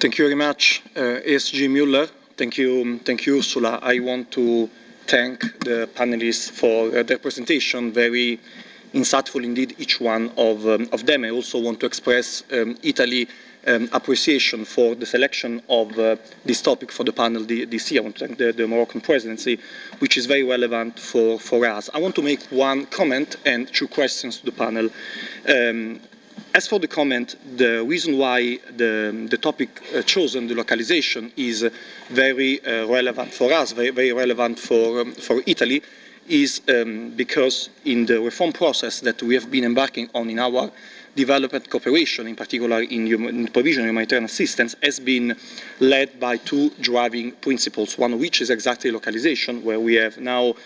Thank you very much, ESG Müller. Thank you, Ursula. I want to thank the panelists for their presentation. Very insightful indeed, each one of them. I also want to express Italy appreciation for the selection of this topic for the panel this year. I want to thank the Moroccan presidency, which is very relevant for us. I want to make one comment and two questions to the panel. As for the comment, the reason why the topic chosen, the localization, is very relevant for us, very relevant for Italy, is because in the reform process that we have been embarking on in our development cooperation, in particular in the provision of humanitarian assistance, has been led by two driving principles, one of which is exactly localization, where we have now,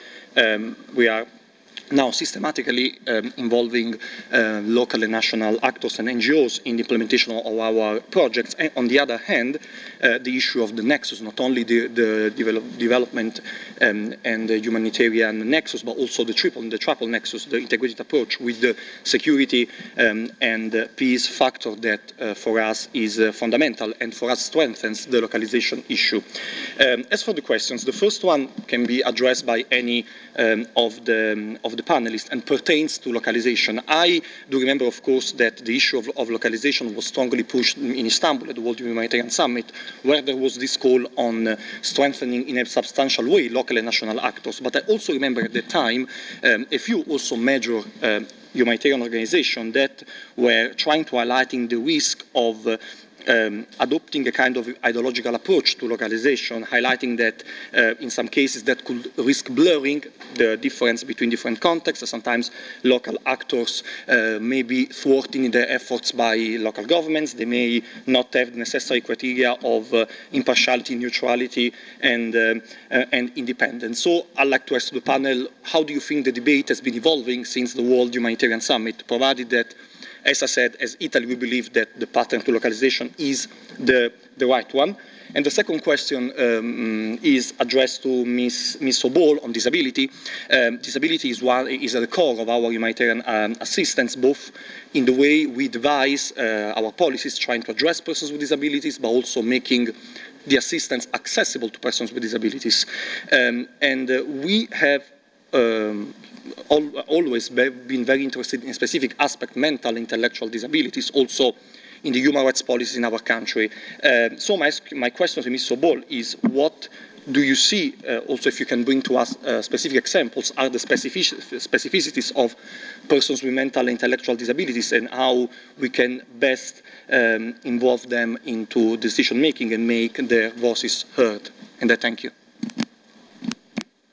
we are now systematically involving local and national actors and NGOs in the implementation of our projects, and on the other hand, the issue of the nexus, not only the development and the humanitarian nexus, but also the triple nexus, the integrated approach with the security and peace factor that for us is fundamental and for us strengthens the localization issue. As for the questions, the first one can be addressed by any of the panelists and pertains to localization. I do remember, of course, that the issue of localization was strongly pushed in Istanbul at the World Humanitarian Summit, where there was this call on strengthening in a substantial way local and national actors. But I also remember at the time a few also major humanitarian organizations that were trying to highlighting the risk of adopting a kind of ideological approach to localization, highlighting that in some cases that could risk blurring the difference between different contexts. Sometimes local actors may be thwarting their efforts by local governments. They may not have the necessary criteria of impartiality, neutrality, and independence. So I'd like to ask the panel, how do you think the debate has been evolving since the World Humanitarian Summit, provided that, as I said, as Italy, we believe that the pattern to localization is the right one. And the second question is addressed to Ms. Sobol on disability. Disability is at the core of our humanitarian assistance, both in the way we devise our policies trying to address persons with disabilities, but also making the assistance accessible to persons with disabilities. We have always been very interested in specific aspects, mental, intellectual disabilities, also in the human rights policies in our country. So my question to Ms. Sobol is, what do you see, also if you can bring to us specific examples, are the specificities of persons with mental and intellectual disabilities, and how we can best involve them into decision making and make their voices heard? And I thank you.